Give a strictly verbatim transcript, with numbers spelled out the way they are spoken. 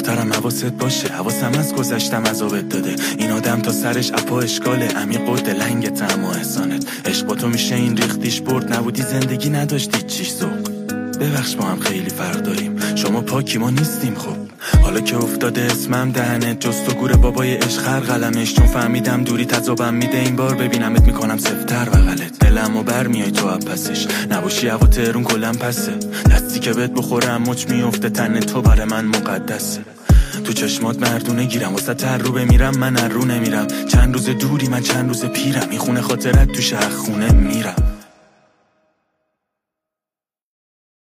دخترم حواست باشه، حواسم از گذشتم عذابت داده. این آدم تا سرش اپا اشکاله، عمیق و دلنگت اما احسانت. عشق با تو میشه این ریختیش برد، نبودی زندگی نداشتی چیش ذوق. ببخش ما هم خیلی فرق داریم، شما پاکی ما نیستیم. خب حالا که افتاده اسمم دهنت، جست و گور بابای عشق هر قلمش. چون فهمیدم دوری تذابم میده، این بار ببینمت میکنم سفتر بغلت. دلم و بر میای تو پسش، نباشی هوا تهرون کلم پسه. دستی که بهت بخورم مچ میفته، تن تو برای من مقدسه. تو چشمات مردونه گیرم، واسه تر رو بمیرم من ار رو نمیرم. چند روز دوری من چند روز پیرم، این خونه خاطرت تو شهر خونه میرم.